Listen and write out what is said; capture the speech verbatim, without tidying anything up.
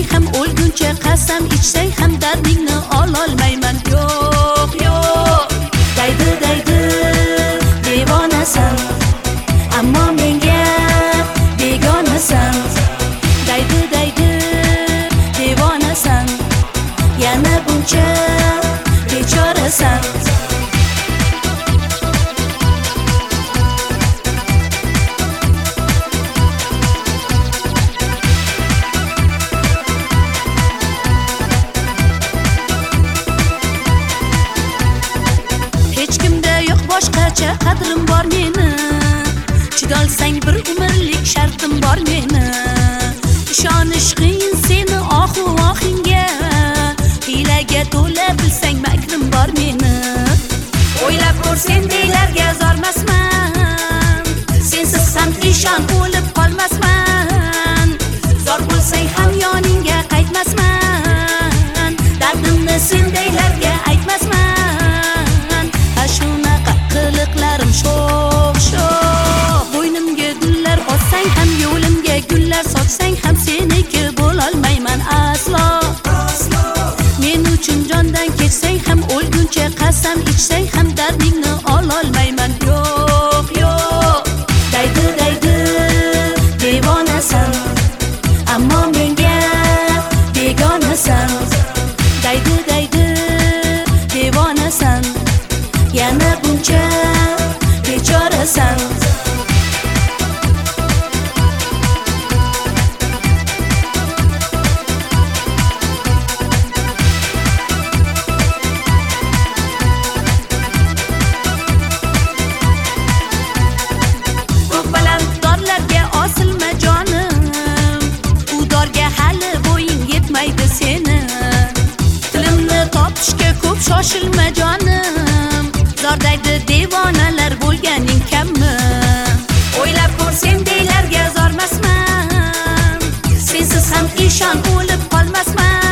ham o'lguncha qasam ichsang ham dardingni ololmayman. Yo'q, yo'q. Daydi, daydi, devonasan, ammo menga begonasan. Daydi, daydi, devonasan, yana buncha bechorasan. Hech kimda yo'q boshqacha qadrim bor meni, chidolsang bir umrlik shartim bor meni. Ishonish qiyin seni ohu ohingga, hiylaga to'la bilsang makrim bor meni. O'ylab ko'r sendaylarga zormasman, sensiz ham ishon o'lib qolmasman. Zor bo'lsang ham yoningga qaytmasman, dardimni sendaylarga aytmasman. Shunaqa qiliqlarim sho'x sho'x, bo'ynimga gullar ossang ham, yo'limga gullar sochsang ham seniki bo'lolmayman aslo. Men uchun jondan kechsang ham, o'lguncha qasam ichsang ham dardingni ololmayman. Yo'q, yo'q. Daydi, daydi, devonasan, ammo menga begonasan. Daydi, daydi, devonasan, yana buncha bechorasan. Ko'k baland dorlarga osilma jonim, u dorga hali bo'ying yetmaydi seni. Tilimni topishga ko'p shoshilma jonim, zordaydi devonalar bo'lganing kammi? O'ylab ko'r sendaylarga zormasman, sensiz ham ishon o'lib qolmasman.